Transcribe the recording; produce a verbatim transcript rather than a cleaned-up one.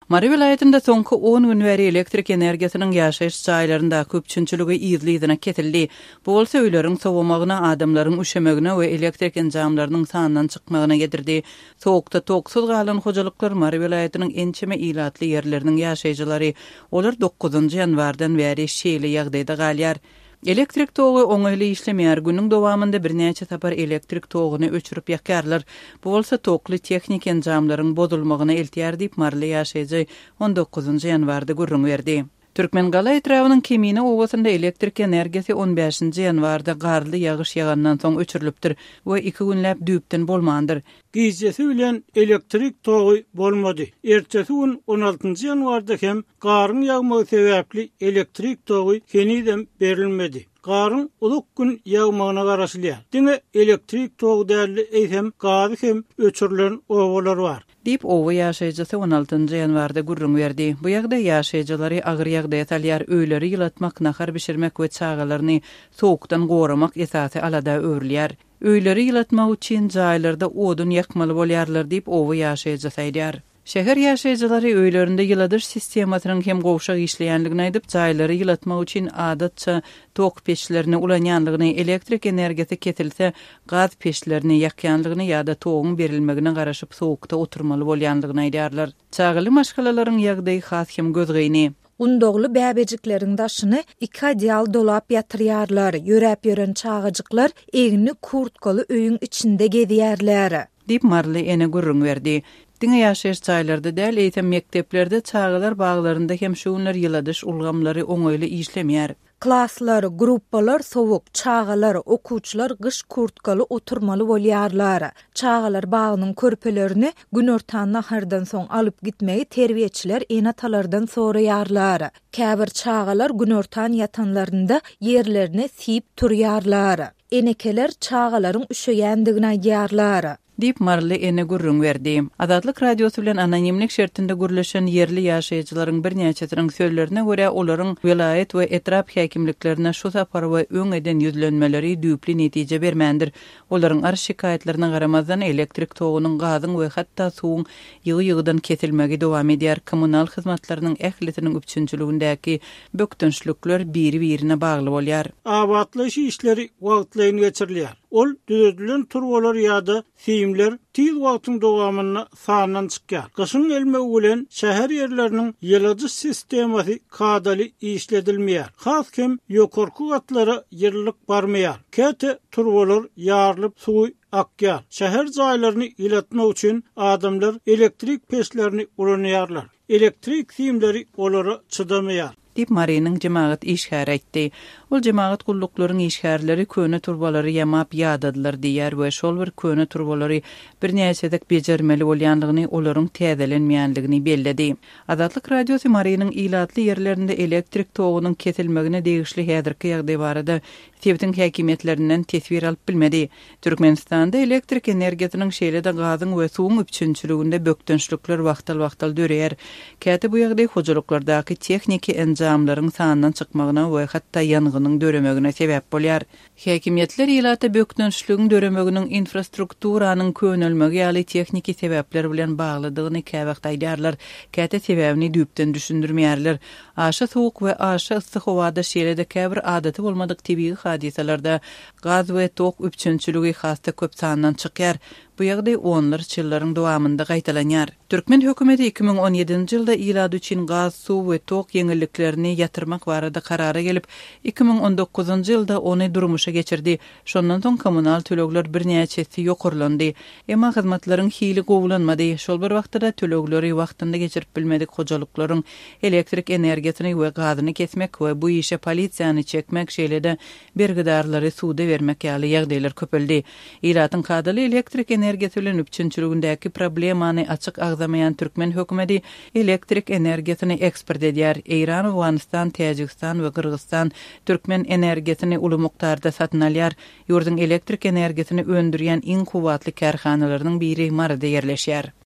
Mary vilayetinde soňky on gün bäri elektrik energiýasynyň ýaşaýyş jaýlarynda köpçünçiligi ýyzlydyna ketildi. Bu bolsa öýleriň sowamagyna, adamlaryň üşemegine we elektrik enjamlarynyň sanynyň çykmagyna getirdi. Soğukda toksuz galan hojalyklar Mary vilayetiniň ençeme ilatly ýerleriniň ýaşaýjylary, olar dokuzunçy ýanwardan bäri şeýle ýagdaýda galýar. Elektrik toğu oňaýly işlemeýär. Günüň dowamında birnäçe tapar elektrik toğuny öçürüp ýakarlar. Bu bolsa tokly teknik enjamlaryň bozulmagyna eltýär diýip Marly ýaşaýjy on dokuzunçy ýanwarda gurrun berdi. Türkmengala etrawynyň Kemine owasynda elektrik energiýasy on beşinçi ýanwarda garly ýagyş ýagandan soň öçürilipdir we iki günläp düýpden bolmandyr. Gizesi bilen elektrik toğu bolmady. Ertesi gün on altıncı ýanwarda hem garyn ýagmagy sebäpli elektrik toğu keniden berilmedi. Garyn uluk gün ýagmagyna garaşylýar. Diňe elektrik toğu däli eýsem gary hem öçürilen owalar bar. Dip owa ýaşaýjysy on altıncı ýanwarda gurrun berdi. Bu ýagda ýaşaýjylary agyr ýagdaýa talýar, öýleri ýylatmak, nahar bişirmek we çağalaryny soğukdan goramak esasy alada öwrülýär. Öýleri ýylatmak üçin jaýlarda odun ýakmaly bolýarlar diýip owa ýaşaýjy saýdýar. Şäher ýaşaýjylary öýlerinde ýyladyş sistematynyň hem gowşak işleýänligini aýdyp, jaýlary ýylatmak üçin adatça tok peşlerini ulanýanlygyny, elektrik energiýasy kesilse gaz peşlerini ýakýanlygyny ýa-da togyň berilmegine garaşyp soğukda oturmaly bolýanlygyny aýdýarlar. Çağıly maşgalaryň ýagdaýy has hem gözgeyni. Undogly bäbejiklerin daşyny iki ideal dolap ýatyrýarlar. Ýörep ýören çağıjyklar egni kurtkaly öýüň içinde gezýärler. Dip Marly ene gurrun berdi. Diňe ýaşaýyş jaýlarynda däl eýtem mekteplerde çağılar baglarynda hem şuňlar ýyladyş ulgamlary oňaýly işlemeýär. Klaslar, gruppalar sowuk, çağalar, okuwçylar gyş kurtkaly oturmaly bolýarlar. Çağalar bagynyň körpelerini gün ortan nahardan soň alyp gitmegi terbiýeçiler enatalardan soraýarlar. Käbir çağalar gün ortan ýatanlarynda ýerlerine sip turýarlar. Enekeler çağalaryň üşeýändigini aýdýarlar. Dip Marly ene gurrun berdi. Azatlyk radiosu bilen anonimlik şertinde gürleşen yerli ýaşaýjylaryň birnäçesiniň sözlerine görä olaryň vilayet we etrap häkimliklerine şu sapar we öň eden ýüzlenmeleri düýpli netije bermändir. Olaryň ar şikaýetlerine garamazdan elektrik togunyň gazyň we hatda suwuň ýygy-ýygydan kesilmegi dowam edýär. Kommunal hyzmatlarynyň ählitiniň üçinçiligindäki bökdünçlükler biri-birine bagly bolýar. Abatlaş işleri wagtlaryň geçirilýär. Ol düzülen turwalar ýa-da fiýimler tiz wagtyň dowamyna sanyň çykýar. Gyşyň elmegi bilen şäher ýerleriniň ýyladyş sistemasy kadaly işledilmeýär. Haskem ýokarky gatlara ýerlik barmaýar. Käte turwalar ýarylyp suwy akýar. Şäher jaýlaryny ýylatmak üçin adamlar elektrik peşlerini ulanýarlar. Elektrik fiýimleri olara çydamaýar. Dip Marynyň jemaat işgär etdi. Ol jemaat gulluklaryň işgärleri köne turbalary ýamap ýadadylar diýär we şol bir köne turbalary birnäçedek bejermeli bolýanlygyny, olaryň täzelenmeýänligini belledi. Azatlyk radiosu Marynyň ilatly ýerlerinde elektrik togunyň kesilmegine degişli häzirki ýagdaý barada Tebtin häkimetlerinden tesbir alyp bilmedi. Türkmenistanda elektrik energiýasynyň şeýle-de gazyň we suwuň üçinçiliginde bökdünçlükler wagtal-wagtal döreýär. Käte bu ýagdaý hojalyklardaky tekniki enjamlaryň sanynyň çykmagyna we hatda ýanganyň döremegine sebäp bolýar. Häkimetler ýylata bökdünçlügiň döremeginiň infrastrukturanyň könelmegi ýaly tekniki sebäpler bilen baglydygyny käwagt aýdýarlar. Käte sebäbini düýpden düşündirmeýärler. Aşa soğuk we aşa ıssyk howada şeýle-de käbir adaty bolmadyk tebii hadiselerde gaz we tok üçinçiligi hasta köp sanynyň çykýar. Bu ýagdaý onlar ýyllaryň dowamında gaýtalanýar. Türkmen hökümeti iki bin on ýedinçi ýylda ilady üçin gaz, suw we tok ýeňilliklerini ýatyrmak barada karara gelip iki bin on dokuzunçy ýylda ony durmuşa geçirdi. Şondan soň kommunal tölegler birnäçesi ýokurlandy. Emma hyzmatlaryň hili gowulanmady. Şol bir wagtda tölegleri wagtynda geçirip bilmedik hojalyklaryň elektrik energiýasyny we gazyny kesmek we bu işe polisiýany çekmek şeýle-de bergidarlary suwda bermek ýaly ýagdaýlar köpeldi. Ilatyň kadaly elektrik energiýasy bilen üçinçiligindäki problemany açyk agzamayan Türkmen hökümeti elektrik energiýasyny eksport edýär. Eýran, Awganistan, Täjikistan we Kyrgyzstan Türkmen energiýasyny uly mukdarda satyn alýar. Ýurdun elektrik energiýasyny öndürýän iň kuwatly karhanalarynyň biri Maryda ýerleşýär.